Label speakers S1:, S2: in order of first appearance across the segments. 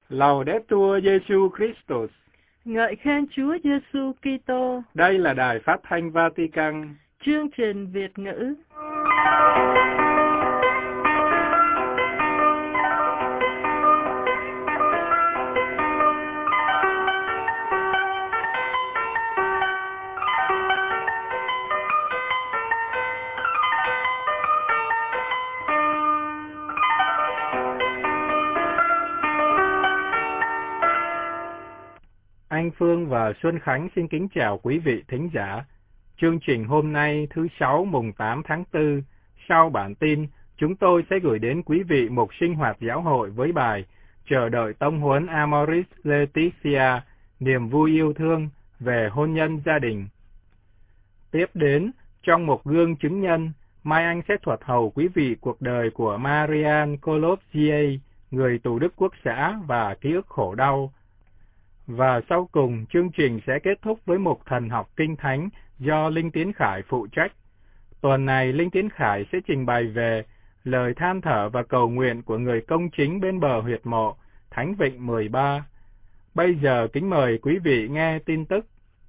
S1: Laudetur Jesu Christus.
S2: Ngợi khen Chúa Giêsu Kitô.
S1: Đây là đài phát thanh Vatican.
S2: Chương trình Việt ngữ.
S1: Anh Phương và Xuân Khánh xin kính chào quý vị thính giả. Chương trình hôm nay thứ Sáu mùng 8 tháng 4, sau bản tin, chúng tôi sẽ gửi đến quý vị một sinh hoạt giáo hội với bài Chờ đợi tông huấn Amoris Laetitia, niềm vui yêu thương về hôn nhân gia đình. Tiếp đến, trong một gương chứng nhân, Mai Anh sẽ thuật hầu quý vị cuộc đời của Marian Kolopzier, người tù đức quốc xã và ký ức khổ đau. Và sau cùng, chương trình sẽ kết thúc với một thần học kinh thánh do Linh Tiến Khải phụ trách. Tuần này, Linh Tiến Khải sẽ trình bày về lời than thở và cầu nguyện của người công chính bên bờ huyệt mộ, Thánh Vịnh 13. Bây giờ, kính mời quý vị nghe tin tức.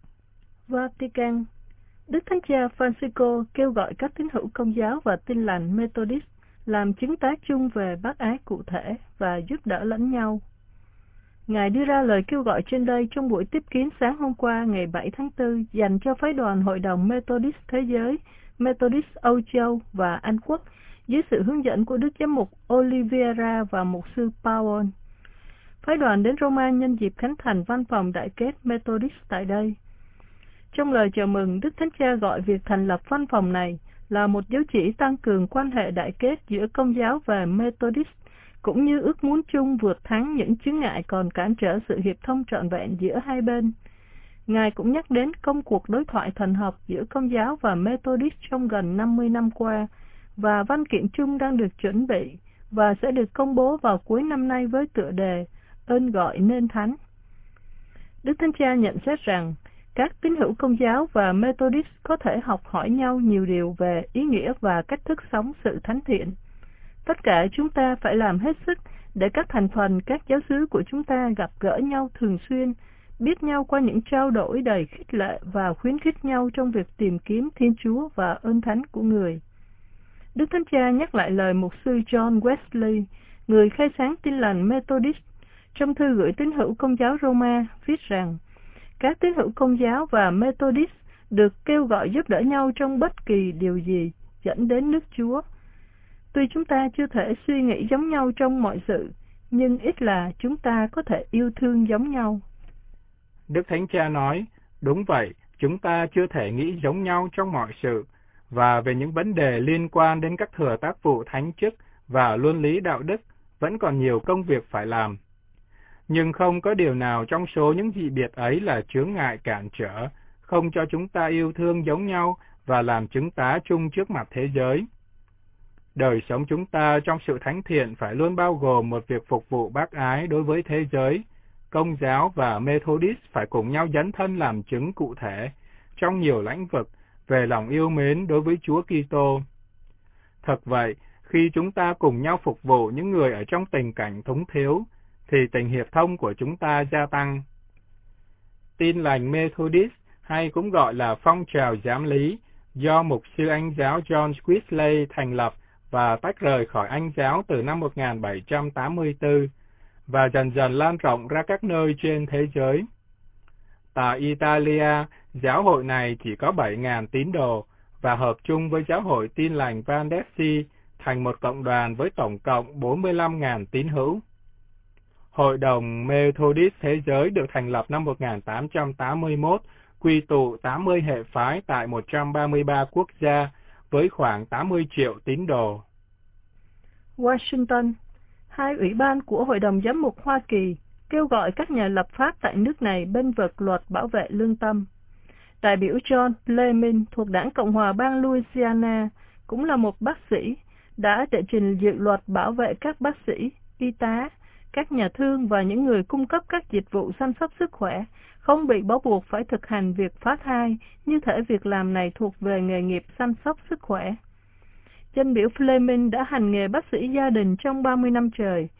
S2: Vatican. Đức Thánh Cha Francisco kêu gọi các tín hữu Công giáo và Tin lành Methodist làm chứng tá chung về bác ái cụ thể và giúp đỡ lẫn nhau. Ngài đưa ra lời kêu gọi trên đây trong buổi tiếp kiến sáng hôm qua ngày 7 tháng 4 dành cho phái đoàn Hội đồng Methodist Thế giới, Methodist Âu Châu và Anh Quốc dưới sự hướng dẫn của Đức Giám mục Oliveira và Mục sư Paul. Phái đoàn đến Roma nhân dịp khánh thành văn phòng đại kết Methodist tại đây. Trong lời chào mừng, Đức Thánh Cha gọi việc thành lập văn phòng này là một dấu chỉ tăng cường quan hệ đại kết giữa Công giáo và Methodist, cũng như ước muốn chung vượt thắng những chướng ngại còn cản trở sự hiệp thông trọn vẹn giữa hai bên. Ngài cũng nhắc đến công cuộc đối thoại thần học giữa Công giáo và Methodist trong gần 50 năm qua, và văn kiện chung đang được chuẩn bị và sẽ được công bố vào cuối năm nay với tựa đề Ơn gọi nên thánh. Đức Thánh Cha nhận xét rằng các tín hữu Công giáo và Methodist có thể học hỏi nhau nhiều điều về ý nghĩa và cách thức sống sự thánh thiện. Tất cả chúng ta phải làm hết sức để các thành phần, các giáo xứ của chúng ta gặp gỡ nhau thường xuyên, biết nhau qua những trao đổi đầy khích lệ và khuyến khích nhau trong việc tìm kiếm Thiên Chúa và ơn thánh của người. Đức Thánh Cha nhắc lại lời mục sư John Wesley, người khai sáng Tin lành Methodist, trong thư gửi tín hữu Công giáo Roma, viết rằng các tín hữu Công giáo và Methodist được kêu gọi giúp đỡ nhau trong bất kỳ điều gì dẫn đến nước Chúa. Tuy chúng ta chưa thể suy nghĩ giống nhau trong mọi sự, nhưng ít là chúng ta có thể yêu thương giống nhau.
S1: Đức Thánh Cha nói, đúng vậy, chúng ta chưa thể nghĩ giống nhau trong mọi sự, và về những vấn đề liên quan đến các thừa tác vụ thánh chức và luân lý đạo đức, vẫn còn nhiều công việc phải làm. Nhưng không có điều nào trong số những dị biệt ấy là chướng ngại cản trở, không cho chúng ta yêu thương giống nhau và làm chứng tá chung trước mặt thế giới. Đời sống chúng ta trong sự thánh thiện phải luôn bao gồm một việc phục vụ bác ái đối với thế giới. Công giáo và Methodist phải cùng nhau dấn thân làm chứng cụ thể trong nhiều lĩnh vực về lòng yêu mến đối với Chúa Kitô. Thật vậy, khi chúng ta cùng nhau phục vụ những người ở trong tình cảnh túng thiếu, thì tình hiệp thông của chúng ta gia tăng. Tin lành Methodist, hay cũng gọi là phong trào giám lý, do mục sư Anh giáo John Wesley thành lập và tách rời khỏi Anh giáo từ năm 1784, và dần dần lan rộng ra các nơi trên thế giới. Tại Italia, giáo hội này chỉ có 7.000 tín đồ, và hợp chung với giáo hội Tin lành Valdesi thành một cộng đoàn với tổng cộng 45.000 tín hữu. Hội đồng Methodist Thế giới được thành lập năm 1881, quy tụ 80 hệ phái tại 133 quốc gia, với khoảng 80 triệu tín đồ.
S2: Washington. Hai ủy ban của Hội đồng Giám mục Hoa Kỳ kêu gọi các nhà lập pháp tại nước này bênh vực luật bảo vệ lương tâm. Đại biểu John Fleming thuộc đảng Cộng hòa bang Louisiana, cũng là một bác sĩ, đã đệ trình dự luật bảo vệ các bác sĩ, y tá, các nhà thương và những người cung cấp các dịch vụ chăm sóc sức khỏe không bị bó buộc phải thực hành việc phá thai, như thể việc làm này thuộc về nghề nghiệp chăm sóc sức khỏe. Danh biểu Fleming đã hành nghề bác sĩ gia đình trong 30 năm trời.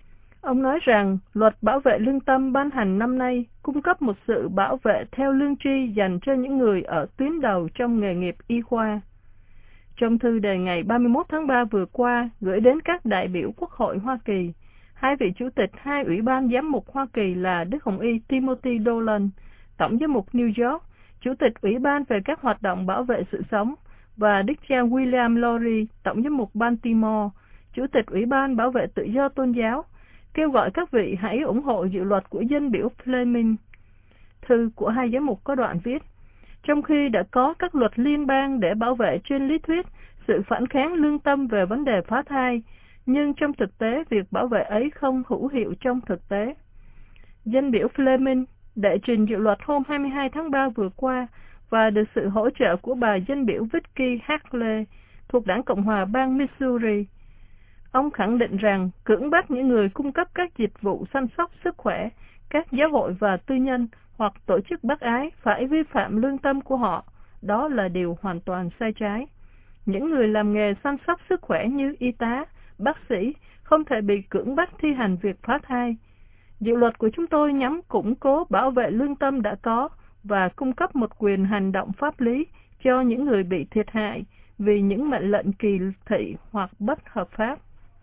S2: Ông nói rằng luật bảo vệ lương tâm ban hành năm nay cung cấp một sự bảo vệ theo lương tri dành cho những người ở tuyến đầu trong nghề nghiệp y khoa. Trong thư đề ngày 31 tháng 3 vừa qua gửi đến các đại biểu Quốc hội Hoa Kỳ, hai vị chủ tịch hai ủy ban giám mục Hoa Kỳ là Đức Hồng Y Timothy Dolan, Tổng giám mục New York, Chủ tịch Ủy ban về các hoạt động bảo vệ sự sống, và Đức cha William Lowry, Tổng giám mục Baltimore, Chủ tịch Ủy ban bảo vệ tự do tôn giáo, kêu gọi các vị hãy ủng hộ dự luật của dân biểu Fleming. Thư của hai giám mục có đoạn viết: trong khi đã có các luật liên bang để bảo vệ trên lý thuyết sự phản kháng lương tâm về vấn đề phá thai, nhưng trong thực tế việc bảo vệ ấy không hữu hiệu trong thực tế. Dân biểu Fleming đệ trình dự luật hôm 22 tháng 3 vừa qua và được sự hỗ trợ của bà dân biểu Vicky Haley thuộc Đảng Cộng hòa bang Missouri. Ông khẳng định rằng cưỡng bắt những người cung cấp các dịch vụ chăm sóc sức khỏe, các giáo hội và tư nhân hoặc tổ chức bác ái phải vi phạm lương tâm của họ. Đó là điều hoàn toàn sai trái. Những người làm nghề chăm sóc sức khỏe như y tá, bác sĩ không thể bị cưỡng bắt thi hành việc phá thai. Dự luật của chúng tôi nhằm củng cố bảo vệ lương tâm đã có và cung cấp một quyền hành động pháp lý cho những người bị thiệt hại vì những mệnh lệnh kỳ thị hoặc bất hợp pháp.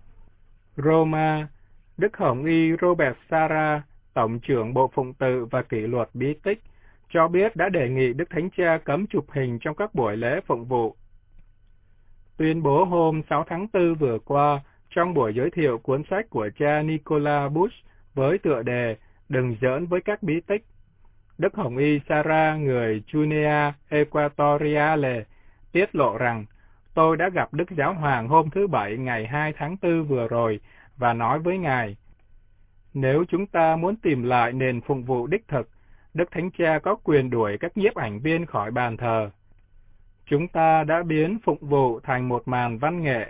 S1: Roma, Đức Hồng Y Robert Sarah, Tổng trưởng Bộ Phụng tự và Kỷ luật Bí tích, cho biết đã đề nghị Đức Thánh Cha cấm chụp hình trong các buổi lễ phụng vụ. Tuyên bố hôm 6 tháng 4 vừa qua trong buổi giới thiệu cuốn sách của cha Nicola Bush với tựa đề Đừng giỡn với các bí tích, Đức Hồng Y Sarah người Guinea Equatoriale tiết lộ rằng: tôi đã gặp Đức Giáo Hoàng hôm thứ Bảy ngày 2 tháng 4 vừa rồi và nói với Ngài, nếu chúng ta muốn tìm lại nền phụng vụ đích thực, Đức Thánh Cha có quyền đuổi các nhiếp ảnh viên khỏi bàn thờ. Chúng ta đã biến phụng vụ thành một màn văn nghệ.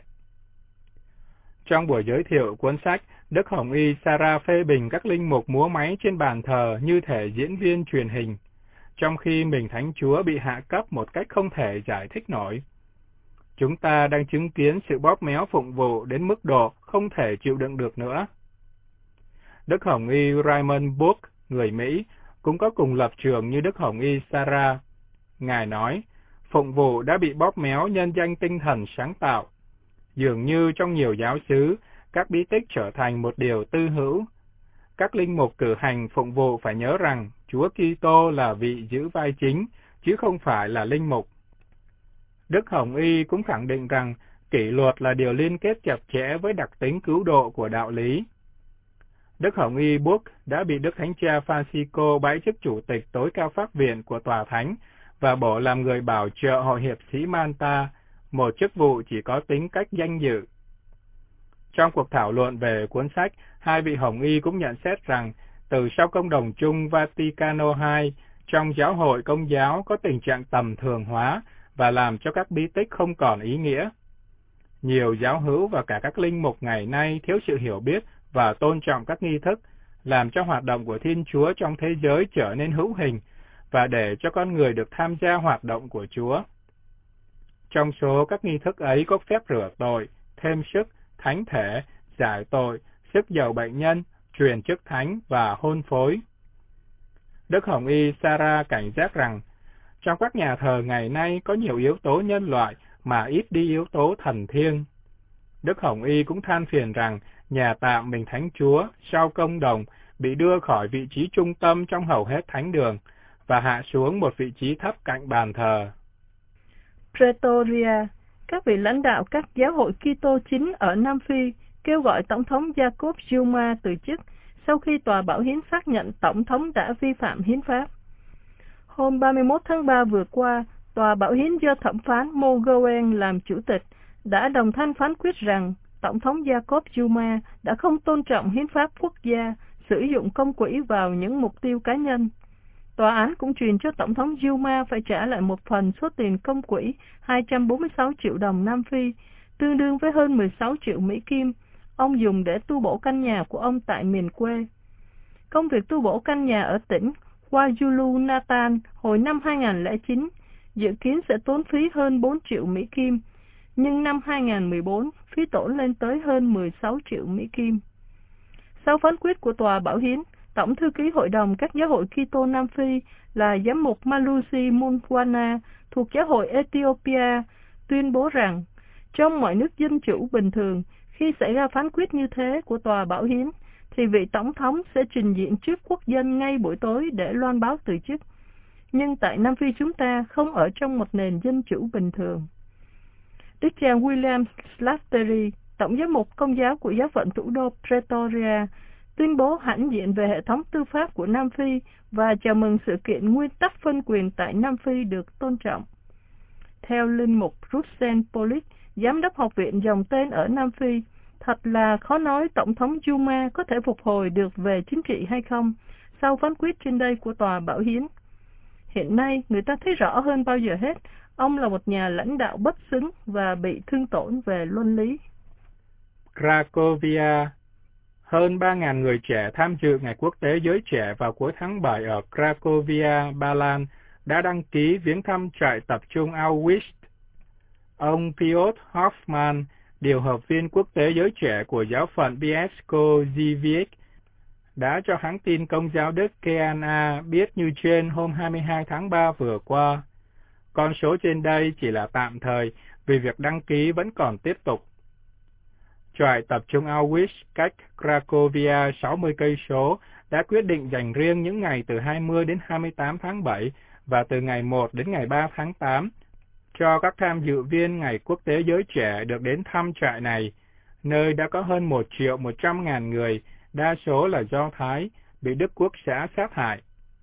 S1: Trong buổi giới thiệu cuốn sách, Đức Hồng Y Sarah phê bình các linh mục múa máy trên bàn thờ như thể diễn viên truyền hình, trong khi mình Thánh Chúa bị hạ cấp một cách không thể giải thích nổi. Chúng ta đang chứng kiến sự bóp méo phụng vụ đến mức độ không thể chịu đựng được nữa. Đức Hồng Y Raymond Burke, người Mỹ, cũng có cùng lập trường như Đức Hồng Y Sarah. Ngài nói, phụng vụ đã bị bóp méo nhân danh tinh thần sáng tạo. Dường như trong nhiều giáo xứ, các bí tích trở thành một điều tư hữu. Các linh mục cử hành phụng vụ phải nhớ rằng Chúa Kitô là vị giữ vai chính, chứ không phải là linh mục. Đức Hồng Y cũng khẳng định rằng kỷ luật là điều liên kết chặt chẽ với đặc tính cứu độ của đạo lý. Đức Hồng Y Book đã bị Đức Thánh Cha Francisco bãi chức chủ tịch tối cao pháp viện của Tòa Thánh và bổ làm người bảo trợ Hội hiệp sĩ Malta, một chức vụ chỉ có tính cách danh dự. Trong cuộc thảo luận về cuốn sách, hai vị Hồng Y cũng nhận xét rằng từ sau công đồng chung Vaticano II, trong giáo hội Công giáo có tình trạng tầm thường hóa và làm cho các bí tích không còn ý nghĩa. Nhiều giáo hữu và cả các linh mục ngày nay thiếu sự hiểu biết và tôn trọng các nghi thức, làm cho hoạt động của Thiên Chúa trong thế giới trở nên hữu hình và để cho con người được tham gia hoạt động của Chúa. Trong số các nghi thức ấy có phép rửa tội, thêm sức, thánh thể, giải tội, sức dầu bệnh nhân, truyền chức thánh và hôn phối. Đức Hồng Y Sarah cảnh giác rằng, trong các nhà thờ ngày nay có nhiều yếu tố nhân loại mà ít đi yếu tố thần thiêng. Đức Hồng Y cũng than phiền rằng nhà tạm mình Thánh Chúa sau công đồng bị đưa khỏi vị trí trung tâm trong hầu hết thánh đường và hạ xuống một vị trí thấp cạnh bàn thờ.
S2: Pretoria, các vị lãnh đạo các giáo hội Kitô chính ở Nam Phi kêu gọi Tổng thống Jacob Zuma từ chức sau khi Tòa Bảo hiến xác nhận Tổng thống đã vi phạm hiến pháp. Hôm 31 tháng 3 vừa qua, Tòa Bảo hiến do thẩm phán Mo Gowen làm chủ tịch đã đồng thanh phán quyết rằng Tổng thống Jacob Zuma đã không tôn trọng hiến pháp quốc gia, sử dụng công quỹ vào những mục tiêu cá nhân. Tòa án cũng truyền cho Tổng thống Zuma phải trả lại một phần số tiền công quỹ 246 triệu đồng Nam Phi, tương đương với hơn 16 triệu Mỹ Kim, ông dùng để tu bổ căn nhà của ông tại miền quê. Công việc tu bổ căn nhà ở tỉnh KwaZulu Natal hồi năm 2009 dự kiến sẽ tốn phí hơn 4 triệu Mỹ Kim, nhưng năm 2014 phí tổn lên tới hơn 16 triệu Mỹ Kim. Sau phán quyết của Tòa Bảo Hiến, Tổng thư ký Hội đồng các giáo hội Kitô Nam Phi là Giám mục Malusi Munkwana thuộc giáo hội Ethiopia tuyên bố rằng trong mọi nước dân chủ bình thường, khi xảy ra phán quyết như thế của Tòa Bảo Hiến, thì vị Tổng thống sẽ trình diện trước quốc dân ngay buổi tối để loan báo từ chức. Nhưng tại Nam Phi chúng ta không ở trong một nền dân chủ bình thường. Đức cha William Slattery, Tổng giám mục Công giáo của giáo phận thủ đô Pretoria, tuyên bố hãnh diện về hệ thống tư pháp của Nam Phi và chào mừng sự kiện nguyên tắc phân quyền tại Nam Phi được tôn trọng. Theo linh mục Russell Pollitt, Giám đốc Học viện Dòng Tên ở Nam Phi, thật là khó nói Tổng thống Zuma có thể phục hồi được về chính trị hay không sau phán quyết trên đây của Tòa Bảo Hiến. Hiện nay, người ta thấy rõ hơn bao giờ hết, ông là một nhà lãnh đạo bất xứng và bị thương tổn về luân lý.
S1: Cracovia. Hơn 3.000 người trẻ tham dự Ngày Quốc tế Giới Trẻ vào cuối tháng 7 ở Cracovia, Ba Lan đã đăng ký viếng thăm trại tập trung Auschwitz. Ông Piotr Hoffman, điều hợp viên quốc tế giới trẻ của giáo phận Bielsko-Żywiec, đã cho hãng tin Công giáo Đức KNA biết như trên hôm 22 tháng 3 vừa qua. Con số trên đây chỉ là tạm thời vì việc đăng ký vẫn còn tiếp tục. Trại tập trung Auschwitz cách Cracovia 60 cây số đã quyết định dành riêng những ngày từ 20 đến 28 tháng 7 và từ ngày 1 đến ngày 3 tháng 8 cho các tham dự viên Ngày Quốc tế Giới Trẻ được đến thăm trại này, nơi đã có hơn 1.100.000 người, đa số là Do Thái, bị Đức Quốc xã sát hại.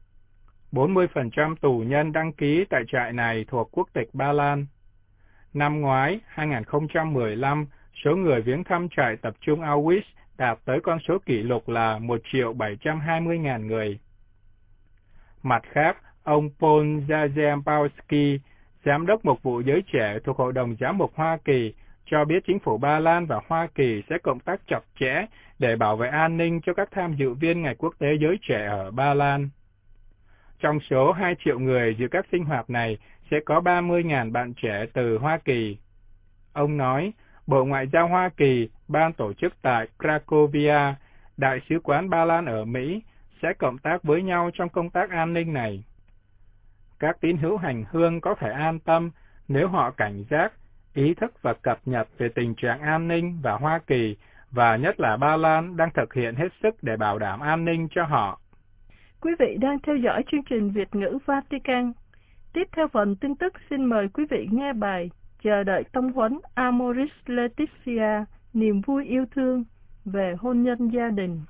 S1: 40% tù nhân đăng ký tại trại này thuộc quốc tịch Ba Lan. Năm ngoái, 2015, số người viếng thăm trại tập trung Auschwitz đạt tới con số kỷ lục là 1.720.000 người. Mặt khác, ông Paul Jarzembowski, Giám đốc Mục vụ Giới Trẻ thuộc Hội đồng Giám mục Hoa Kỳ, cho biết chính phủ Ba Lan và Hoa Kỳ sẽ cộng tác chặt chẽ để bảo vệ an ninh cho các tham dự viên Ngày Quốc tế Giới Trẻ ở Ba Lan. Trong số 2 triệu người dự các sinh hoạt này sẽ có 30.000 bạn trẻ từ Hoa Kỳ. Ông nói, Bộ Ngoại giao Hoa Kỳ, ban tổ chức tại Cracovia, Đại sứ quán Ba Lan ở Mỹ sẽ cộng tác với nhau trong công tác an ninh này. Các tín hữu hành hương có thể an tâm nếu họ cảnh giác, ý thức và cập nhật về tình trạng an ninh và Hoa Kỳ, và nhất là Ba Lan đang thực hiện hết sức để bảo đảm an ninh cho họ.
S2: Quý vị đang theo dõi chương trình Việt ngữ Vatican. Tiếp theo phần tin tức, xin mời quý vị nghe bài Chờ đợi tông huấn Amoris Laetitia, niềm vui yêu thương về hôn nhân gia đình.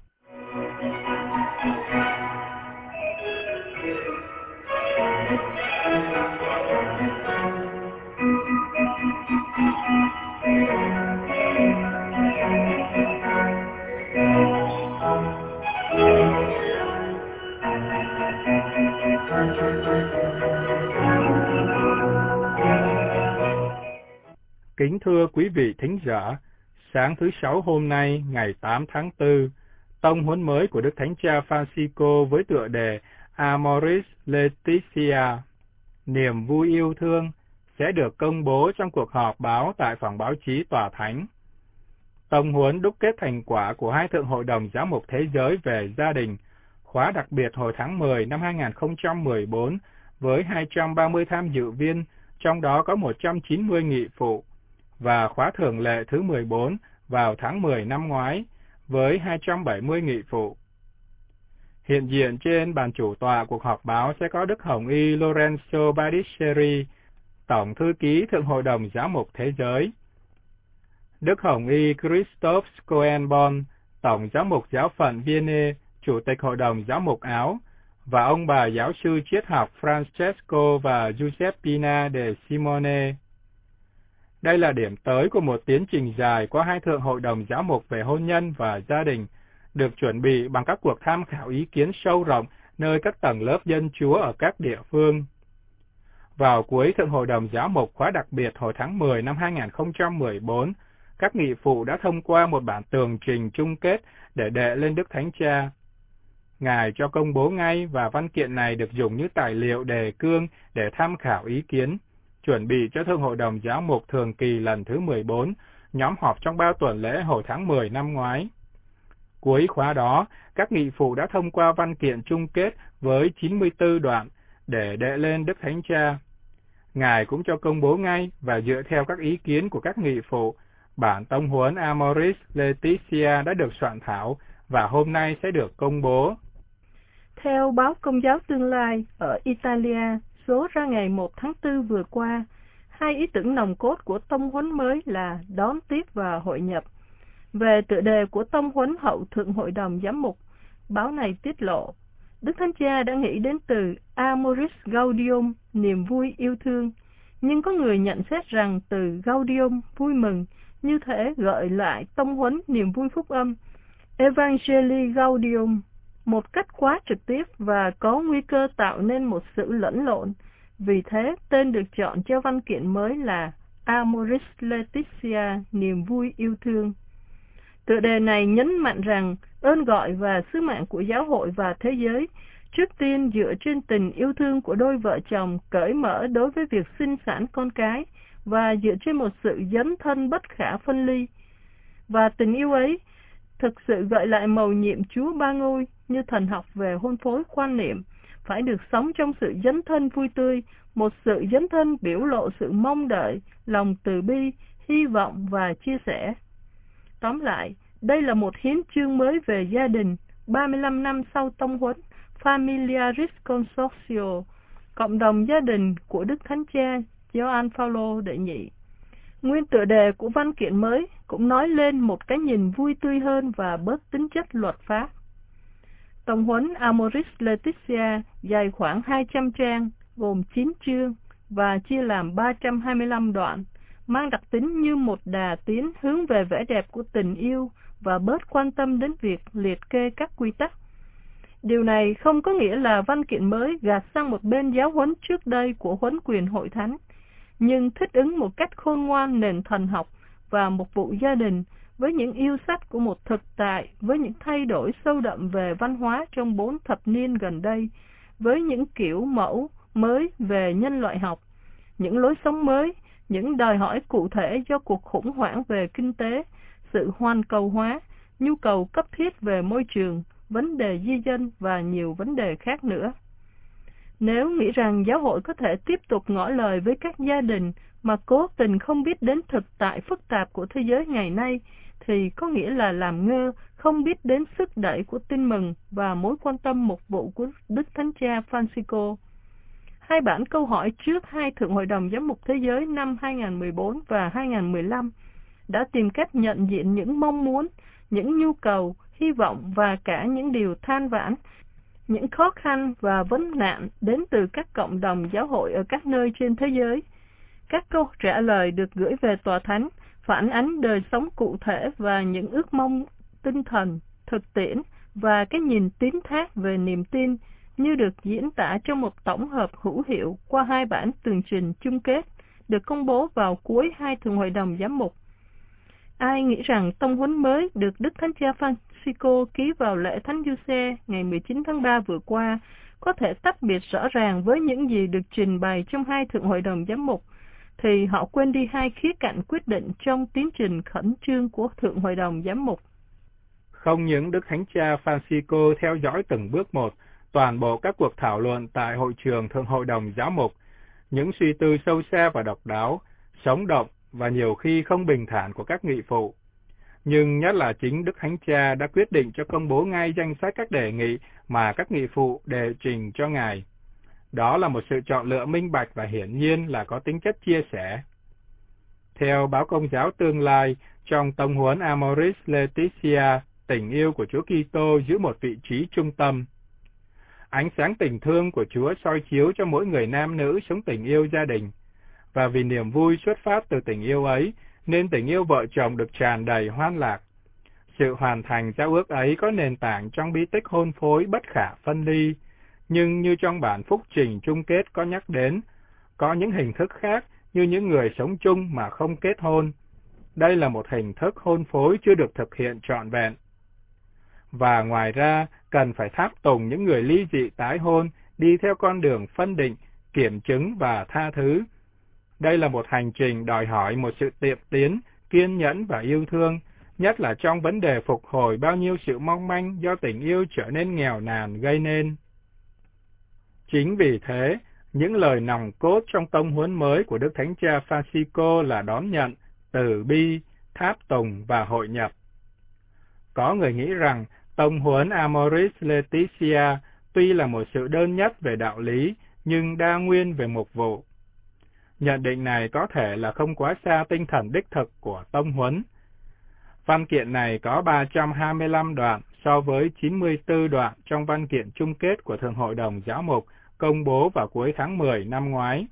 S1: Kính thưa quý vị thính giả, sáng thứ Sáu hôm nay, ngày 8 tháng 4, tông huấn mới của Đức Thánh Cha Francisco với tựa đề Amoris Laetitia, niềm vui yêu thương, sẽ được công bố trong cuộc họp báo tại phòng báo chí Tòa Thánh. Tông huấn đúc kết thành quả của hai thượng hội đồng giám mục thế giới về gia đình, khóa đặc biệt hồi tháng 10 năm 2014 với 230 tham dự viên, trong đó có 190 nghị phụ, và khóa thường lệ thứ 14 vào tháng 10 năm ngoái với 270 nghị phụ. Hiện diện trên bàn chủ tọa cuộc họp báo sẽ có Đức Hồng Y Lorenzo Badiceri, Tổng thư ký Thượng hội đồng Giám mục Thế giới, Đức Hồng Y Christophe Schoenborn, Tổng giám mục giáo phận Vienne, Chủ tịch Hội đồng Giáo mục Áo, và ông bà giáo sư triết học Francesco và Giuseppina de Simone. Đây là điểm tới của một tiến trình dài qua hai thượng hội đồng giáo mục về hôn nhân và gia đình, được chuẩn bị bằng các cuộc tham khảo ý kiến sâu rộng nơi các tầng lớp dân Chúa ở các địa phương. Vào cuối thượng hội đồng giáo mục khóa đặc biệt hồi tháng 10 năm 2014, các nghị phụ đã thông qua một bản tường trình chung kết để đệ lên Đức Thánh Cha. Ngài cho công bố ngay, và văn kiện này được dùng như tài liệu đề cương để tham khảo ý kiến, chuẩn bị cho Thượng hội đồng giáo mục thường kỳ lần thứ 14, nhóm họp trong 3 tuần lễ hồi tháng 10 năm ngoái. Cuối khóa đó, các nghị phụ đã thông qua văn kiện chung kết với 94 đoạn để đệ lên Đức Thánh Cha. Ngài cũng cho công bố ngay và dựa theo các ý kiến của các nghị phụ, bản tông huấn Amoris Laetitia đã được soạn thảo và hôm nay sẽ được công bố.
S2: Theo báo Công giáo Tương lai ở Italia, số ra ngày 1 tháng 4 vừa qua, hai ý tưởng nòng cốt của tông huấn mới là đón tiếp và hội nhập. Về tựa đề của tông huấn hậu thượng hội đồng giám mục, báo này tiết lộ, Đức Thánh Cha đã nghĩ đến từ Amoris Gaudium, niềm vui yêu thương, nhưng có người nhận xét rằng từ Gaudium, vui mừng, như thể gợi lại tông huấn niềm vui phúc âm, Evangelii Gaudium, một cách quá trực tiếp và có nguy cơ tạo nên một sự lẫn lộn. Vì thế, tên được chọn cho văn kiện mới là Amoris Laetitia, niềm vui yêu thương. Tựa đề này nhấn mạnh rằng ơn gọi và sứ mạng của giáo hội và thế giới trước tiên dựa trên tình yêu thương của đôi vợ chồng cởi mở đối với việc sinh sản con cái và dựa trên một sự dấn thân bất khả phân ly. Và tình yêu ấy thực sự gợi lại mầu nhiệm Chúa Ba Ngôi như thần học về hôn phối quan niệm, phải được sống trong sự dấn thân vui tươi, một sự dấn thân biểu lộ sự mong đợi, lòng từ bi, hy vọng và chia sẻ. Tóm lại, đây là một hiến chương mới về gia đình, 35 năm sau tông huấn Familiaris Consortio, cộng đồng gia đình của Đức Thánh Cha Gioan Phaolô đệ nhị. Nguyên tựa đề của văn kiện mới cũng nói lên một cái nhìn vui tươi hơn và bớt tính chất luật pháp. Tông huấn Amoris Laetitia dài khoảng 200 trang, gồm 9 chương và chia làm 325 đoạn, mang đặc tính như một đà tiến hướng về vẻ đẹp của tình yêu và bớt quan tâm đến việc liệt kê các quy tắc. Điều này không có nghĩa là văn kiện mới gạt sang một bên giáo huấn trước đây của huấn quyền hội thánh, nhưng thích ứng một cách khôn ngoan nền thần học và một vụ gia đình với những yêu sách của một thực tại, với những thay đổi sâu đậm về văn hóa trong 4 thập niên gần đây, với những kiểu mẫu mới về nhân loại học, những lối sống mới, những đòi hỏi cụ thể do cuộc khủng hoảng về kinh tế, sự hoàn cầu hóa, nhu cầu cấp thiết về môi trường, vấn đề di dân và nhiều vấn đề khác nữa. Nếu nghĩ rằng giáo hội có thể tiếp tục ngỏ lời với các gia đình mà cố tình không biết đến thực tại phức tạp của thế giới ngày nay, thì có nghĩa là làm ngơ, không biết đến sức đẩy của tin mừng và mối quan tâm mục vụ của Đức Thánh Cha Francisco. Hai bản câu hỏi trước hai Thượng Hội đồng Giám mục Thế giới năm 2014 và 2015 đã tìm cách nhận diện những mong muốn, những nhu cầu, hy vọng và cả những điều than vãn, những khó khăn và vấn nạn đến từ các cộng đồng giáo hội ở các nơi trên thế giới. Các câu trả lời được gửi về tòa thánh, phản ánh đời sống cụ thể và những ước mong tinh thần, thực tiễn và cái nhìn tín thác về niềm tin như được diễn tả trong một tổng hợp hữu hiệu qua hai bản tường trình chung kết, được công bố vào cuối hai Thượng Hội đồng Giám mục. Ai nghĩ rằng tông huấn mới được Đức Thánh Cha Francisco ký vào lễ Thánh Giuse ngày 19 tháng 3 vừa qua có thể tách biệt rõ ràng với những gì được trình bày trong hai Thượng Hội đồng Giám mục, thì họ quên đi hai khía cạnh quyết định trong tiến trình khẩn trương của Thượng Hội đồng Giám mục.
S1: Không những Đức Thánh Cha Francisco theo dõi từng bước một toàn bộ các cuộc thảo luận tại hội trường Thượng Hội đồng Giám mục, những suy tư sâu xa và độc đáo, sống động và nhiều khi không bình thản của các nghị phụ. Nhưng nhất là chính Đức Thánh Cha đã quyết định cho công bố ngay danh sách các đề nghị mà các nghị phụ đề trình cho Ngài. Đó là một sự chọn lựa minh bạch và hiển nhiên là có tính chất chia sẻ. Theo báo Công giáo Tương lai, trong tông huấn Amoris Laetitia, tình yêu của Chúa Kitô giữ một vị trí trung tâm. Ánh sáng tình thương của Chúa soi chiếu cho mỗi người nam nữ sống tình yêu gia đình. Và vì niềm vui xuất phát từ tình yêu ấy, nên tình yêu vợ chồng được tràn đầy hoan lạc. Sự hoàn thành giao ước ấy có nền tảng trong bí tích hôn phối bất khả phân ly, nhưng như trong bản phúc trình chung kết có nhắc đến, có những hình thức khác như những người sống chung mà không kết hôn. Đây là một hình thức hôn phối chưa được thực hiện trọn vẹn. Và ngoài ra, cần phải tháp tùng những người ly dị tái hôn đi theo con đường phân định, kiểm chứng và tha thứ. Đây là một hành trình đòi hỏi một sự tiệm tiến, kiên nhẫn và yêu thương, nhất là trong vấn đề phục hồi bao nhiêu sự mong manh do tình yêu trở nên nghèo nàn gây nên. Chính vì thế, những lời nòng cốt trong tông huấn mới của Đức Thánh Cha Francisco là đón nhận, từ bi, tháp tùng và hội nhập. Có người nghĩ rằng tông huấn Amoris Laetitia tuy là một sự đơn nhất về đạo lý, nhưng đa nguyên về mục vụ. Nhận định này có thể là không quá xa tinh thần đích thực của tông huấn. Văn kiện này có 325 đoạn so với 94 đoạn trong văn kiện chung kết của Thượng Hội đồng Giáo mục công bố vào cuối tháng 10 năm ngoái.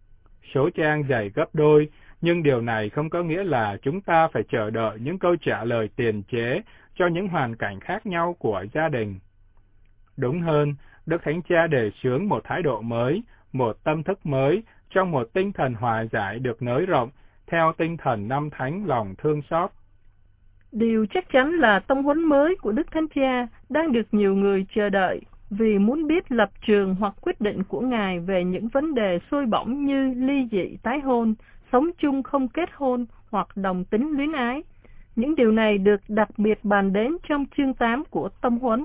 S1: Số trang dày gấp đôi, nhưng điều này không có nghĩa là chúng ta phải chờ đợi những câu trả lời tiền chế cho những hoàn cảnh khác nhau của gia đình. Đúng hơn, Đức Thánh Cha đề xướng một thái độ mới, một tâm thức mới, trong một tinh thần hòa giải được nới rộng, theo tinh thần năm thánh lòng thương xót.
S2: Điều chắc chắn là tông huấn mới của Đức Thánh Cha đang được nhiều người chờ đợi, vì muốn biết lập trường hoặc quyết định của Ngài về những vấn đề sôi bỏng như ly dị tái hôn, sống chung không kết hôn hoặc đồng tính luyến ái. Những điều này được đặc biệt bàn đến trong chương 8 của tông huấn.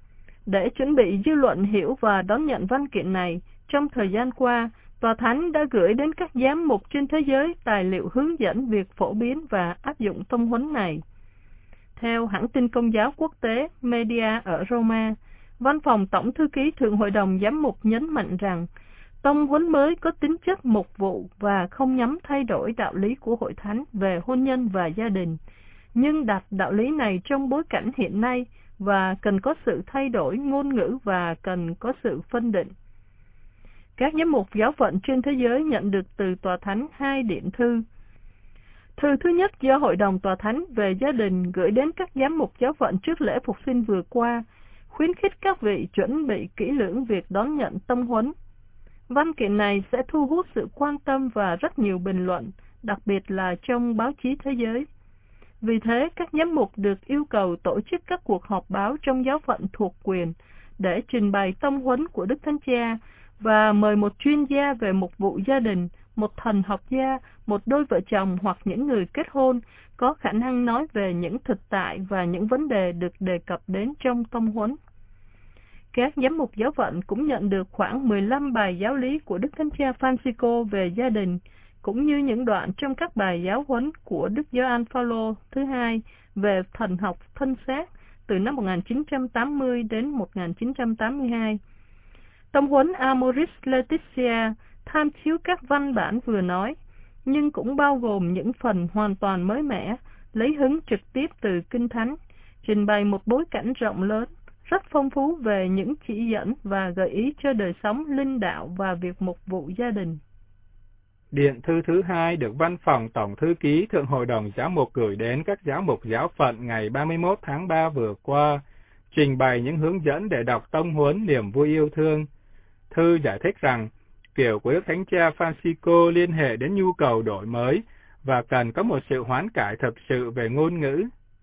S2: Để chuẩn bị dư luận hiểu và đón nhận văn kiện này, trong thời gian qua, Tòa Thánh đã gửi đến các giám mục trên thế giới tài liệu hướng dẫn việc phổ biến và áp dụng tông huấn này. Theo hãng tin Công giáo quốc tế Media ở Roma, Văn phòng Tổng thư ký Thượng Hội đồng Giám mục nhấn mạnh rằng tông huấn mới có tính chất mục vụ và không nhắm thay đổi đạo lý của Hội Thánh về hôn nhân và gia đình, nhưng đặt đạo lý này trong bối cảnh hiện nay và cần có sự thay đổi ngôn ngữ và cần có sự phân định. Các giám mục giáo phận trên thế giới nhận được từ Tòa Thánh 2 điện thư. Thư thứ nhất do Hội đồng Tòa Thánh về gia đình gửi đến các giám mục giáo phận trước lễ Phục sinh vừa qua, khuyến khích các vị chuẩn bị kỹ lưỡng việc đón nhận tông huấn. Văn kiện này sẽ thu hút sự quan tâm và rất nhiều bình luận, đặc biệt là trong báo chí thế giới. Vì thế, các giám mục được yêu cầu tổ chức các cuộc họp báo trong giáo phận thuộc quyền để trình bày tông huấn của Đức Thánh Cha và mời một chuyên gia về mục vụ gia đình, một thần học gia, một đôi vợ chồng hoặc những người kết hôn có khả năng nói về những thực tại và những vấn đề được đề cập đến trong tông huấn. Các giám mục giáo phận cũng nhận được khoảng 15 bài giáo lý của Đức Thánh Cha Francisco về gia đình, cũng như những đoạn trong các bài giáo huấn của Đức Gioan Phaolô thứ hai về thần học thân xác từ năm 1980 đến 1982. Tông huấn Amoris Laetitia tham chiếu các văn bản vừa nói, nhưng cũng bao gồm những phần hoàn toàn mới mẻ, lấy hứng trực tiếp từ Kinh Thánh, trình bày một bối cảnh rộng lớn, rất phong phú về những chỉ dẫn và gợi ý cho đời sống linh đạo và việc mục vụ gia đình.
S1: Điện thư thứ hai được Văn phòng Tổng thư ký Thượng Hội đồng Giáo mục gửi đến các giáo mục giáo phận ngày 31 tháng 3 vừa qua, trình bày những hướng dẫn để đọc tông huấn niềm vui yêu thương. Thư giải thích rằng, kiểu của Đức Thánh Cha Francisco liên hệ đến nhu cầu đổi mới và cần có một sự hoán cải thực sự về ngôn ngữ.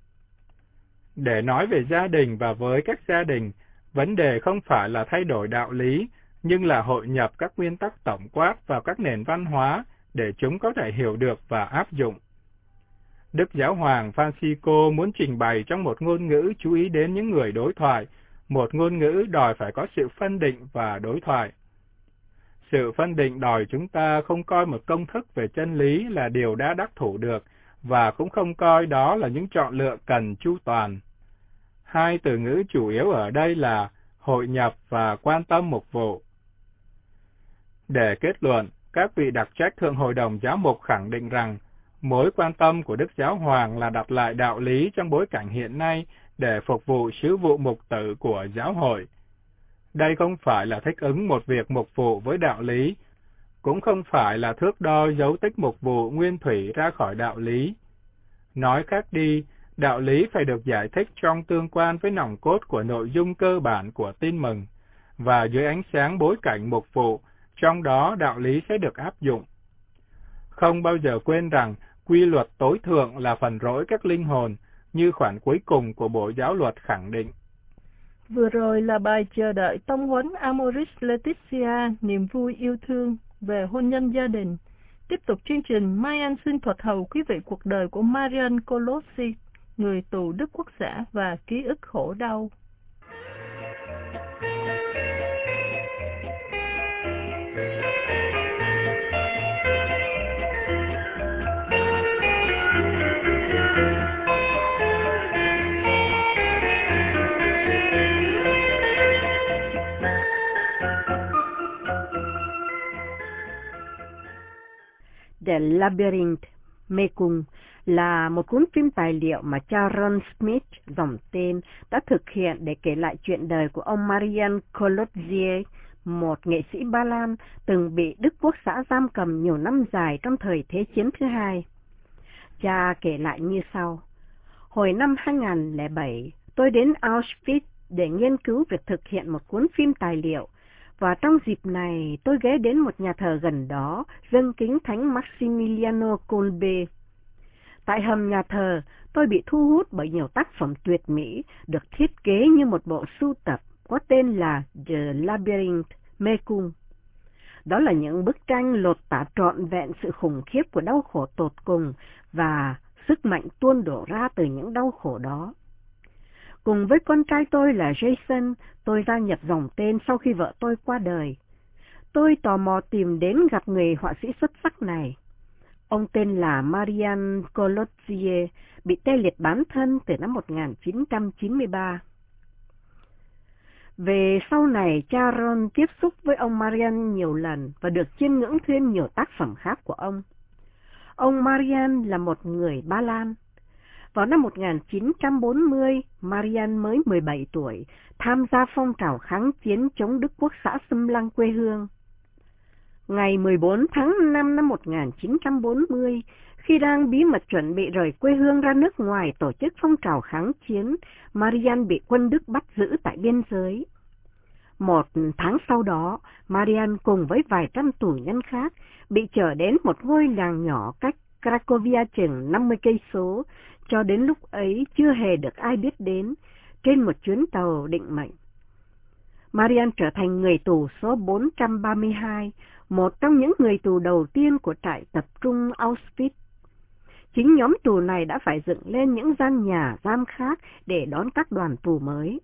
S1: Để nói về gia đình và với các gia đình, vấn đề không phải là thay đổi đạo lý, nhưng là hội nhập các nguyên tắc tổng quát vào các nền văn hóa để chúng có thể hiểu được và áp dụng. Đức Giáo hoàng Francisco muốn trình bày trong một ngôn ngữ chú ý đến những người đối thoại, một ngôn ngữ đòi phải có sự phân định và đối thoại. Sự phân định đòi chúng ta không coi một công thức về chân lý là điều đã đắc thủ được, và cũng không coi đó là những chọn lựa cần chu toàn. Hai từ ngữ chủ yếu ở đây là hội nhập và quan tâm mục vụ. Để kết luận, các vị đặc trách Thượng Hội đồng Giáo mục khẳng định rằng mối quan tâm của Đức Giáo Hoàng là đặt lại đạo lý trong bối cảnh hiện nay để phục vụ sứ vụ mục tử của giáo hội. Đây không phải là thích ứng một việc mục vụ với đạo lý, cũng không phải là thước đo dấu tích mục vụ nguyên thủy ra khỏi đạo lý. Nói khác đi, đạo lý phải được giải thích trong tương quan với nòng cốt của nội dung cơ bản của tin mừng, và dưới ánh sáng bối cảnh mục vụ, trong đó đạo lý sẽ được áp dụng. Không bao giờ quên rằng quy luật tối thượng là phần rỗi các linh hồn, như khoản cuối cùng của Bộ Giáo luật khẳng định.
S2: Vừa rồi là bài chờ đợi tông huấn Amoris Laetitia, niềm vui yêu thương về hôn nhân gia đình. Tiếp tục chương trình, Mai Anh xin thuật hầu quý vị cuộc đời của Marian Colosi, người tù Đức Quốc xã và ký ức khổ đau.
S3: The Labyrinth, mê cung, là một cuốn phim tài liệu mà Sharon Smith, dòng tên, đã thực hiện để kể lại chuyện đời của ông Marian Kolodziej, một nghệ sĩ Ba Lan từng bị Đức Quốc xã giam cầm nhiều năm dài trong thời Thế chiến thứ hai. Cha kể lại như sau: Hồi năm 2007, tôi đến Auschwitz để nghiên cứu việc thực hiện một cuốn phim tài liệu, và trong dịp này tôi ghé đến một nhà thờ gần đó dâng kính Thánh Maximiliano Kolbe. Tại hầm nhà thờ, tôi bị thu hút bởi nhiều tác phẩm tuyệt mỹ được thiết kế như một bộ sưu tập có tên là The Labyrinth, mê cung. Đó là những bức tranh lột tả trọn vẹn sự khủng khiếp của đau khổ tột cùng và sức mạnh tuôn đổ ra từ những đau khổ đó. Cùng với con trai tôi là Jason, tôi gia nhập dòng tên sau khi vợ tôi qua đời. Tôi tò mò tìm đến gặp người họa sĩ xuất sắc này. Ông tên là Marian Kolodziej, bị tê liệt bán thân từ năm 1993. Về sau này, Sharon tiếp xúc với ông Marian nhiều lần và được chiêm ngưỡng thêm nhiều tác phẩm khác của ông. Ông Marian là một người Ba Lan. Vào năm 1940, Marian mới 17 tuổi, tham gia phong trào kháng chiến chống Đức Quốc xã xâm lăng quê hương. Ngày 14 tháng 5 năm 1940, khi đang bí mật chuẩn bị rời quê hương ra nước ngoài tổ chức phong trào kháng chiến, Marian bị quân Đức bắt giữ tại biên giới. Một tháng sau đó, Marian cùng với vài trăm tù nhân khác bị chở đến một ngôi làng nhỏ cách Cracovia chừng 50 cây số, cho đến lúc ấy chưa hề được ai biết đến, trên một chuyến tàu định mệnh. Marian trở thành người tù số 432, một trong những người tù đầu tiên của trại tập trung Auschwitz. Chính nhóm tù này đã phải dựng lên những gian nhà giam khác để đón các đoàn tù mới.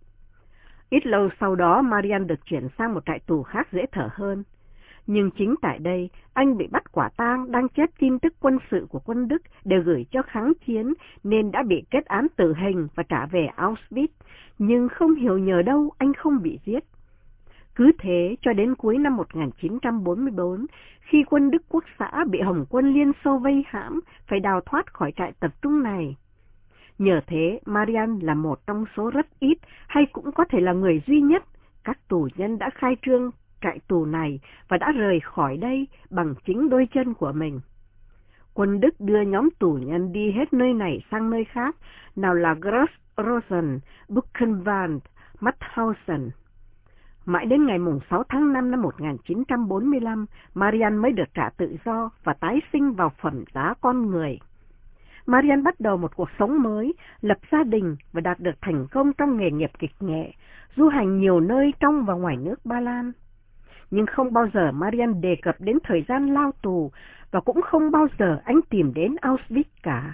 S3: Ít lâu sau đó, Marian được chuyển sang một trại tù khác dễ thở hơn. Nhưng chính tại đây, anh bị bắt quả tang đang chép tin tức quân sự của quân Đức để gửi cho kháng chiến, nên đã bị kết án tử hình và trả về Auschwitz, nhưng không hiểu nhờ đâu anh không bị giết. Cứ thế cho đến cuối năm 1944, khi quân Đức Quốc xã bị Hồng quân Liên Xô vây hãm, phải đào thoát khỏi trại tập trung này. Nhờ thế, Marian là một trong số rất ít, hay cũng có thể là người duy nhất, các tù nhân đã khai trương trại tù này và đã rời khỏi đây bằng chính đôi chân của mình. Quân Đức đưa nhóm tù nhân đi hết nơi này sang nơi khác, nào là Gross-Rosen, Buchenwald, Mauthausen. Mãi đến ngày 6 tháng 5 năm 1945, Marian mới được trả tự do và tái sinh vào phẩm giá con người. Marian bắt đầu một cuộc sống mới, lập gia đình và đạt được thành công trong nghề nghiệp kịch nghệ, du hành nhiều nơi trong và ngoài nước Ba Lan. Nhưng không bao giờ Marian đề cập đến thời gian lao tù và cũng không bao giờ anh tìm đến Auschwitz cả.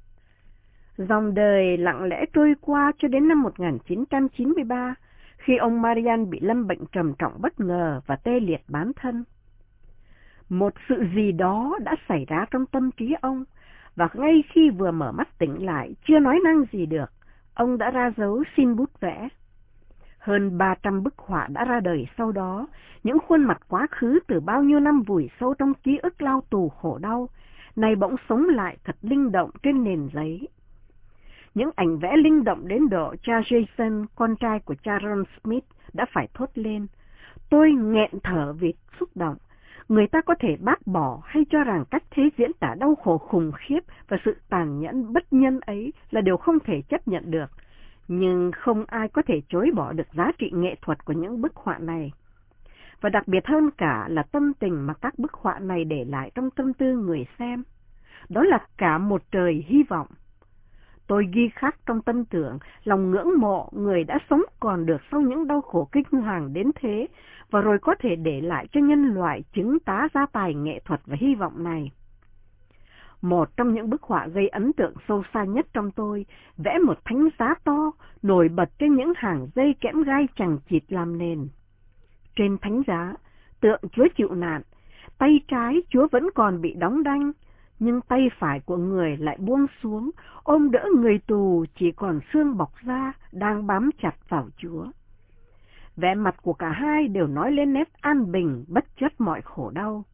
S3: Dòng đời lặng lẽ trôi qua cho đến năm 1993, khi ông Marian bị lâm bệnh trầm trọng bất ngờ và tê liệt bán thân. Một sự gì đó đã xảy ra trong tâm trí ông, và ngay khi vừa mở mắt tỉnh lại, chưa nói năng gì được, ông đã ra dấu xin bút vẽ. Hơn 300 bức họa đã ra đời sau đó, những khuôn mặt quá khứ từ bao nhiêu năm vùi sâu trong ký ức lao tù khổ đau, này bỗng sống lại thật linh động trên nền giấy. Những ảnh vẽ linh động đến độ cha Jason, con trai của Sharon Smith, đã phải thốt lên: "Tôi nghẹn thở vì xúc động. Người ta có thể bác bỏ hay cho rằng cách thế diễn tả đau khổ khủng khiếp và sự tàn nhẫn bất nhân ấy là điều không thể chấp nhận được. Nhưng không ai có thể chối bỏ được giá trị nghệ thuật của những bức họa này. Và đặc biệt hơn cả là tâm tình mà các bức họa này để lại trong tâm tư người xem. Đó là cả một trời hy vọng. Tôi ghi khắc trong tâm tưởng lòng ngưỡng mộ người đã sống còn được sau những đau khổ kinh hoàng đến thế, và rồi có thể để lại cho nhân loại chứng tá gia tài nghệ thuật và hy vọng này." Một trong những bức họa gây ấn tượng sâu xa nhất trong tôi, vẽ một thánh giá to, nổi bật trên những hàng dây kẽm gai chằng chịt làm nền. Trên thánh giá, tượng Chúa chịu nạn, tay trái Chúa vẫn còn bị đóng đanh, nhưng tay phải của người lại buông xuống, ôm đỡ người tù chỉ còn xương bọc da đang bám chặt vào Chúa. Vẻ mặt của cả hai đều nói lên nét an bình bất chấp mọi khổ đau.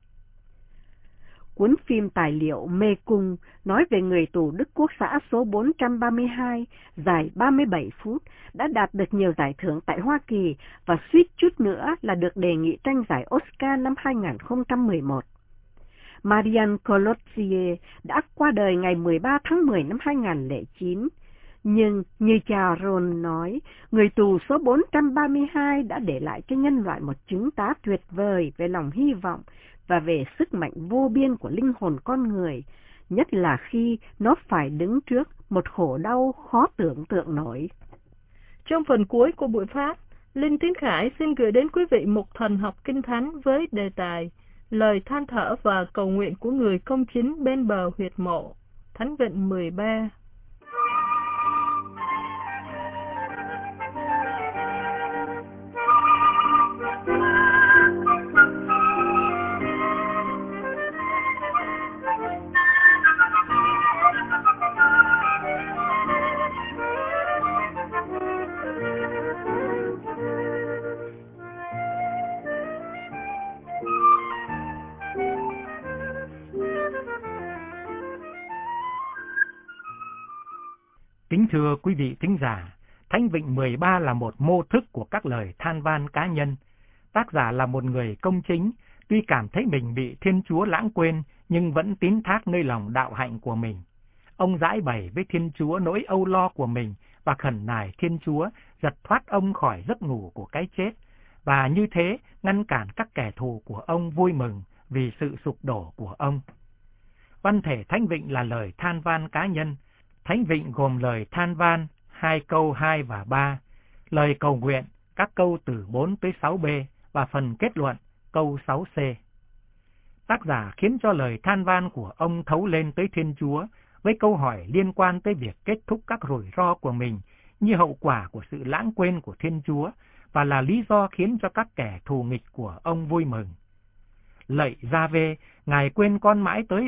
S3: Cuốn phim tài liệu Mê Cung nói về người tù Đức Quốc xã số 432, dài 37 phút, đã đạt được nhiều giải thưởng tại Hoa Kỳ và suýt chút nữa là được đề nghị tranh giải Oscar năm 2011. Marianne Colossier đã qua đời ngày 13 tháng 10 năm 2009, nhưng như cha Ron nói, người tù số 432 đã để lại cho nhân loại một chứng tá tuyệt vời về lòng hy vọng và về sức mạnh vô biên của linh hồn con người, nhất là khi nó phải đứng trước một khổ đau khó tưởng tượng nổi.
S2: Trong phần cuối của buổi phát, Linh Tiến Khải xin gửi đến quý vị một thần học kinh thánh với đề tài Lời than thở và cầu nguyện của người công chính bên bờ huyệt mộ, Thánh Vịnh 13.
S1: Kính thưa quý vị thính giả, Thánh Vịnh 13 là một mô thức của các lời than van cá nhân. Tác giả là một người công chính, tuy cảm thấy mình bị Thiên Chúa lãng quên nhưng vẫn tín thác nơi lòng đạo hạnh của mình. Ông giải bày với Thiên Chúa nỗi âu lo của mình và khẩn nài Thiên Chúa giật thoát ông khỏi giấc ngủ của cái chết, và như thế ngăn cản các kẻ thù của ông vui mừng vì sự sụp đổ của ông. Văn thể Thánh Vịnh là lời than van cá nhân. Thánh Vịnh gồm lời than van 2 câu 2 và 3, lời cầu nguyện các câu từ 4 tới 6b và phần kết luận câu 6c. Tác giả khiến cho lời than van của ông thấu lên tới Thiên Chúa với câu hỏi liên quan tới việc kết thúc các rủi ro của mình như hậu quả của sự lãng quên của Thiên Chúa và là lý do khiến cho các kẻ thù nghịch của ông vui mừng. Lạy Gia-vê, Ngài quên con mãi tới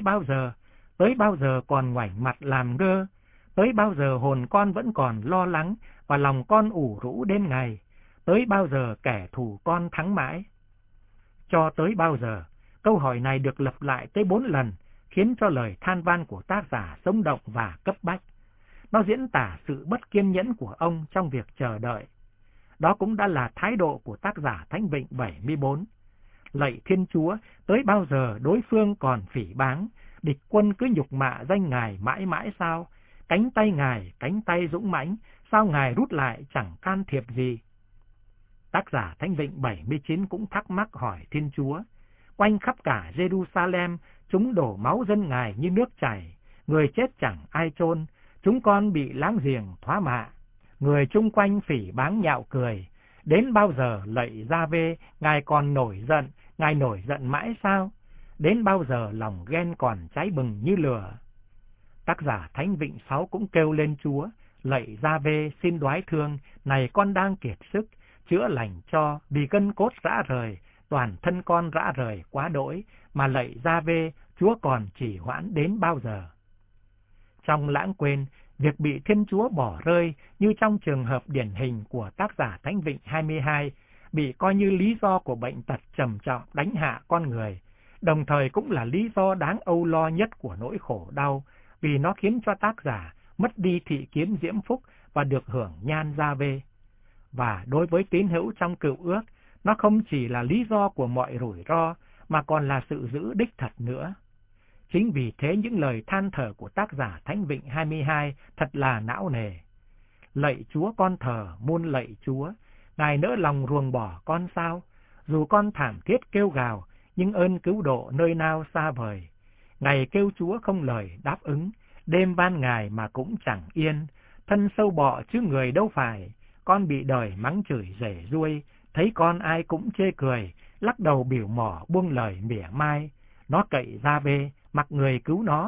S1: bao giờ còn ngoảnh mặt làm ngơ, tới bao giờ hồn con vẫn còn lo lắng và lòng con ủ rũ đêm ngày, tới bao giờ kẻ thù con thắng mãi. Cho tới bao giờ, câu hỏi này được lặp lại tới 4 lần, khiến cho lời than van của tác giả sống động và cấp bách. Nó diễn tả sự bất kiên nhẫn của ông trong việc chờ đợi. Đó cũng đã là thái độ của tác giả Thánh Vịnh 74. Lạy Thiên Chúa, tới bao giờ đối phương còn phỉ báng, địch quân cứ nhục mạ danh Ngài mãi mãi sao? Cánh tay Ngài, cánh tay dũng mãnh, sao Ngài rút lại chẳng can thiệp gì? Tác giả Thánh Vịnh 79 cũng thắc mắc hỏi Thiên Chúa, quanh khắp cả Jerusalem, chúng đổ máu dân Ngài như nước chảy, người chết chẳng ai chôn, chúng con bị láng giềng thoá mạ, người chung quanh phỉ báng nhạo cười, đến bao giờ lạy Gia-vê, Ngài còn nổi giận, Ngài nổi giận mãi sao? Đến bao giờ lòng ghen còn cháy bừng như lửa? Tác giả Thánh Vịnh 6 cũng kêu lên Chúa, lạy Gia-vê xin đoái thương, này con đang kiệt sức, chữa lành cho, vì gân cốt rã rời, toàn thân con rã rời quá đỗi, mà lạy Gia-vê, Chúa còn chỉ hoãn đến bao giờ? Trong lãng quên, việc bị Thiên Chúa bỏ rơi như trong trường hợp điển hình của tác giả Thánh Vịnh 22, bị coi như lý do của bệnh tật trầm trọng đánh hạ con người, đồng thời cũng là lý do đáng âu lo nhất của nỗi khổ đau, vì nó khiến cho tác giả mất đi thị kiến diễm phúc và được hưởng nhan Gia-vê. Và đối với tín hữu trong cựu ước, nó không chỉ là lý do của mọi rủi ro, mà còn là sự giữ đích thật nữa. Chính vì thế những lời than thở của tác giả Thánh Vịnh 22 thật là não nề. Lạy Chúa con thờ, muôn lạy Chúa, Ngài nỡ lòng ruồng bỏ con sao? Dù con thảm thiết kêu gào, nhưng ơn cứu độ nơi nào xa vời. Ngày kêu Chúa không lời đáp ứng, đêm van Ngài mà cũng chẳng yên, thân sâu bọ chứ người đâu phải, con bị đời mắng chửi rể ruôi, thấy con ai cũng chê cười, lắc đầu biểu mỏ buông lời mỉa mai. Nó cậy Gia-vê, mặc người cứu nó,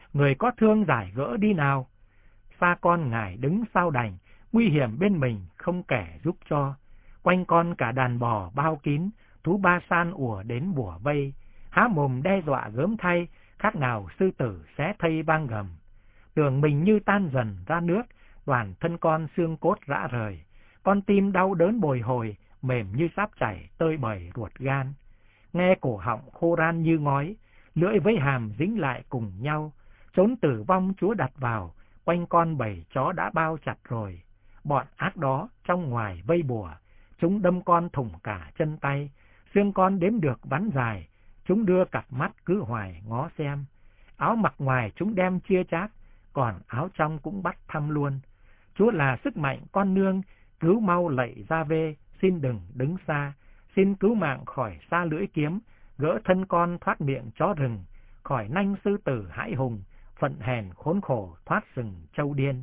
S4: người có thương giải gỡ đi nào. Xa con Ngài đứng sao đành, nguy hiểm bên mình không kẻ giúp cho. Quanh con cả đàn bò bao kín, thú ba san ùa đến bủa vây, há mồm đe dọa gớm thay, khác nào sư tử xé thây vang gầm. Tưởng mình như tan dần ra nước, toàn thân con xương cốt rã rời, con tim đau đớn bồi hồi, mềm như sáp chảy tơi bời ruột gan. Nghe cổ họng khô ran như ngói, lưỡi với hàm dính lại cùng nhau, chốn tử vong Chúa đặt vào, quanh con bầy chó đã bao chặt rồi. Bọn ác đó trong ngoài vây bùa, chúng đâm con thủng cả chân tay, xương con đếm được vắn dài, chúng đưa cặp mắt cứ hoài ngó xem. Áo mặc ngoài chúng đem chia chác, còn áo trong cũng bắt thăm luôn. Chúa là sức mạnh con nương, cứu mau lạy Gia-vê, xin đừng đứng xa, xin cứu mạng khỏi xa lưỡi kiếm, gỡ thân con thoát miệng chó rừng, khỏi nanh sư tử hãi hùng, phận hèn khốn khổ thoát rừng trâu điên.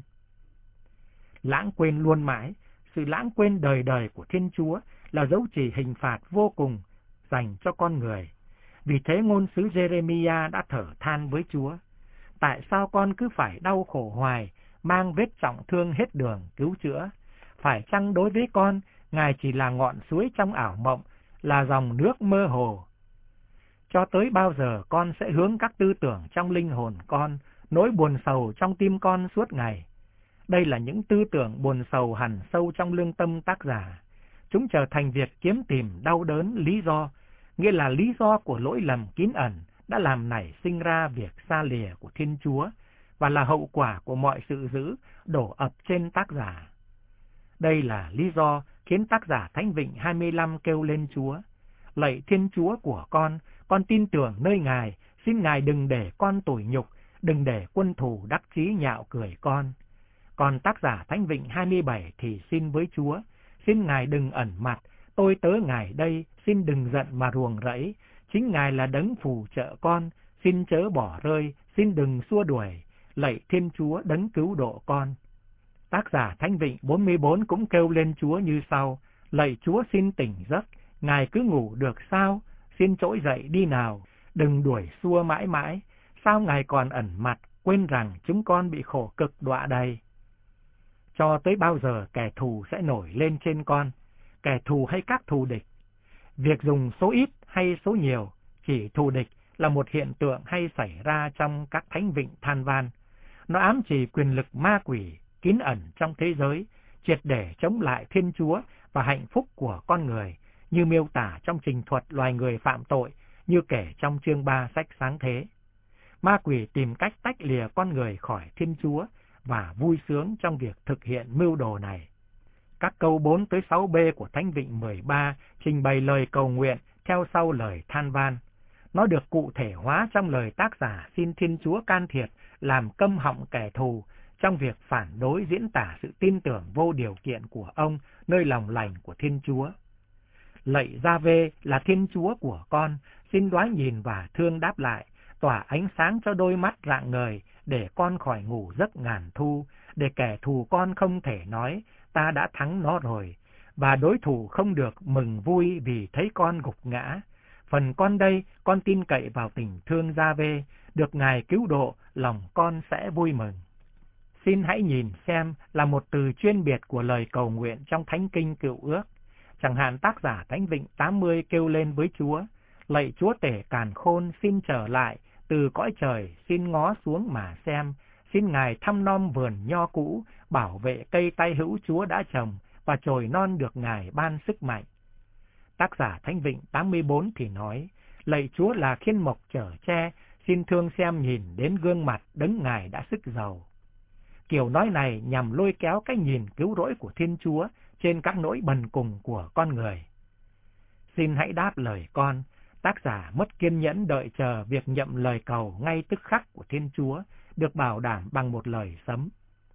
S4: Lãng quên luôn mãi, sự lãng quên đời đời của Thiên Chúa là dấu chỉ hình phạt vô cùng dành cho con người. Vì thế ngôn sứ Giê-rê-mi-a đã thở than với Chúa: tại sao con cứ phải đau khổ hoài, mang vết trọng thương hết đường cứu chữa? Phải chăng đối với con, Ngài chỉ là ngọn suối trong ảo mộng, là dòng nước mơ hồ? Cho tới bao giờ con sẽ hướng các tư tưởng trong linh hồn con, nỗi buồn sầu trong tim con suốt ngày? Đây là những tư tưởng buồn sầu hằn sâu trong lương tâm tác giả. Chúng trở thành việc kiếm tìm đau đớn lý do, nghĩa là lý do của lỗi lầm kín ẩn đã làm nảy sinh ra việc xa lìa của Thiên Chúa, và là hậu quả của mọi sự dữ đổ ập trên tác giả. Đây là lý do khiến tác giả Thánh Vịnh 25 kêu lên Chúa: lạy Thiên Chúa của con tin tưởng nơi Ngài, xin Ngài đừng để con tủi nhục, đừng để quân thù đắc chí nhạo cười con. Còn tác giả Thánh Vịnh 27 thì xin với Chúa: xin Ngài đừng ẩn mặt, tôi tớ Ngài đây, xin đừng giận mà ruồng rẫy, chính Ngài là đấng phù trợ con, xin chớ bỏ rơi, xin đừng xua đuổi, lạy Thiên Chúa đấng cứu độ con. Tác giả Thánh Vịnh 44 cũng kêu lên Chúa như sau: lạy Chúa xin tỉnh giấc, Ngài cứ ngủ được sao? Xin trỗi dậy đi nào, đừng đuổi xua mãi mãi, sao Ngài còn ẩn mặt, quên rằng chúng con bị khổ cực đọa đầy? Cho tới bao giờ kẻ thù sẽ nổi lên trên con, kẻ thù hay các thù địch? Việc dùng số ít hay số nhiều, chỉ thù địch là một hiện tượng hay xảy ra trong các thánh vịnh than van. Nó ám chỉ quyền lực ma quỷ kín ẩn trong thế giới, triệt để chống lại Thiên Chúa và hạnh phúc của con người, như miêu tả trong trình thuật loài người phạm tội, như kể trong chương 3 sách Sáng Thế. Ma quỷ tìm cách tách lìa con người khỏi Thiên Chúa và vui sướng trong việc thực hiện mưu đồ này. Các câu 4 tới 6b của Thánh Vịnh 13 trình bày lời cầu nguyện theo sau lời than van. Nó được cụ thể hóa trong lời tác giả xin Thiên Chúa can thiệp làm câm họng kẻ thù trong việc phản đối diễn tả sự tin tưởng vô điều kiện của ông nơi lòng lành của Thiên Chúa. Lạy Gia-vê là Thiên Chúa của con, xin đoái nhìn và thương đáp lại, tỏa ánh sáng cho đôi mắt rạng ngời, để con khỏi ngủ giấc ngàn thu, để kẻ thù con không thể nói ta đã thắng nó rồi, và đối thủ không được mừng vui vì thấy con gục ngã. Phần con đây, con tin cậy vào tình thương Gia-vê, được Ngài cứu độ, lòng con sẽ vui mừng. Xin hãy nhìn xem là một từ chuyên biệt của lời cầu nguyện trong Thánh Kinh Cựu Ước. Chẳng hạn tác giả Thánh Vịnh 80 kêu lên với Chúa: lạy Chúa tể càn khôn, xin trở lại, từ cõi trời xin ngó xuống mà xem, xin Ngài thăm nom vườn nho cũ, bảo vệ cây tay hữu Chúa đã trồng, và chồi non được Ngài ban sức mạnh. Tác giả Thánh Vịnh 84 thì nói: lạy Chúa là khiên mộc chở che, xin thương xem nhìn đến gương mặt đấng Ngài đã sức giàu. Kiểu nói này nhằm lôi kéo cái nhìn cứu rỗi của Thiên Chúa trên các nỗi bần cùng của con người. Xin hãy đáp lời con. Tác giả mất kiên nhẫn đợi chờ việc nhậm lời cầu ngay tức khắc của Thiên Chúa, được bảo đảm bằng một lời sấm.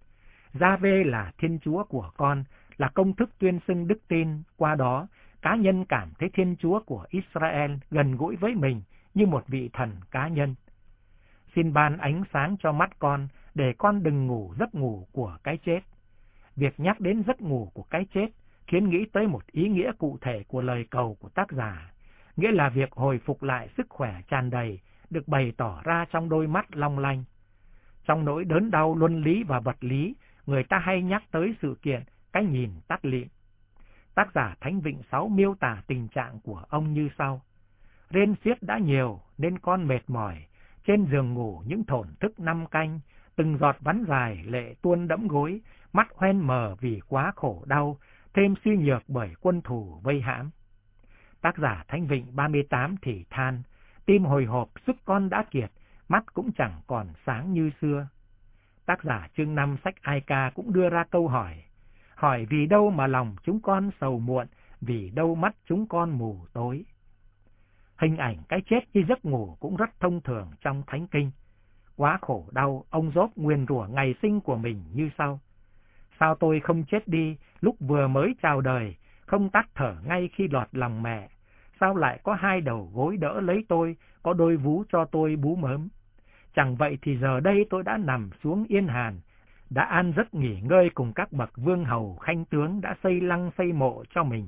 S4: Gia-vê là Thiên Chúa của con, là công thức tuyên xưng đức tin, qua đó cá nhân cảm thấy Thiên Chúa của Israel gần gũi với mình như một vị thần cá nhân. Xin ban ánh sáng cho mắt con, để con đừng ngủ giấc ngủ của cái chết. Việc nhắc đến giấc ngủ của cái chết khiến nghĩ tới một ý nghĩa cụ thể của lời cầu của tác giả, nghĩa là việc hồi phục lại sức khỏe tràn đầy, được bày tỏ ra trong đôi mắt long lanh. Trong nỗi đớn đau luân lý và vật lý, người ta hay nhắc tới sự kiện cái nhìn tắt lịm. Tác giả Thánh Vịnh 6 miêu tả tình trạng của ông như sau. Rên xiết đã nhiều nên con mệt mỏi, trên giường ngủ những thổn thức 5 canh, từng giọt vắn dài lệ tuôn đẫm gối, mắt hoen mờ vì quá khổ đau, thêm suy nhược bởi quân thù vây hãm. Tác giả Thánh Vịnh 38 thì than, tim hồi hộp sức con đã kiệt, mắt cũng chẳng còn sáng như xưa. Tác giả chương 5 sách Ai Ca cũng đưa ra câu hỏi vì đâu mà lòng chúng con sầu muộn, vì đâu mắt chúng con mù tối. Hình ảnh cái chết khi giấc ngủ cũng rất thông thường trong Thánh Kinh. Quá khổ đau, ông Gióp nguyền rủa ngày sinh của mình như sau. Sao tôi không chết đi lúc vừa mới chào đời, không tắt thở ngay khi lọt lòng mẹ? Sao lại có hai đầu gối đỡ lấy tôi, có đôi vú cho tôi bú mớm? Chẳng vậy thì giờ đây tôi đã nằm xuống yên hàn, đã an giấc nghỉ ngơi cùng các bậc vương hầu khanh tướng đã xây lăng xây mộ cho mình.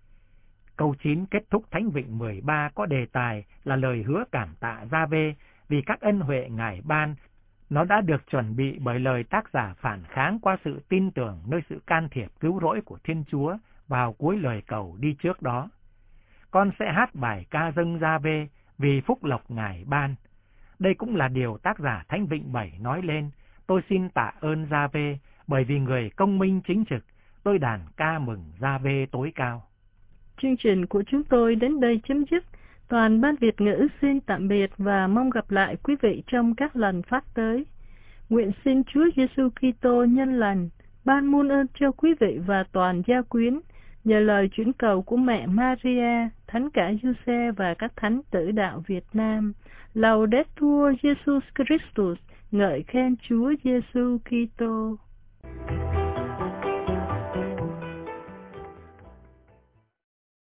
S4: Câu 9 kết thúc Thánh Vịnh 13 có đề tài là lời hứa cảm tạ Gia-vê vì các ân huệ Ngài ban. Nó đã được chuẩn bị bởi lời tác giả phản kháng qua sự tin tưởng nơi sự can thiệp cứu rỗi của Thiên Chúa vào cuối lời cầu đi trước đó. Con sẽ hát bài ca dâng Gia-vê vì phúc lộc Ngài ban. Đây cũng là điều tác giả Thánh Vịnh 7 nói lên. Tôi xin tạ ơn Gia-vê bởi vì người công minh chính trực, tôi đàn ca mừng Gia-vê tối cao.
S2: Chương trình của chúng tôi đến đây chấm dứt. Toàn ban Việt ngữ xin tạm biệt và mong gặp lại quý vị trong các lần phát tới. Nguyện xin Chúa Giêsu Kitô nhân lành ban muôn ơn cho quý vị và toàn gia quyến, nhờ lời chuyển cầu của mẹ Maria, Thánh cả Giuse và các thánh tử đạo Việt Nam. Laudetur Jesus Christus, ngợi khen Chúa Giêsu Kitô.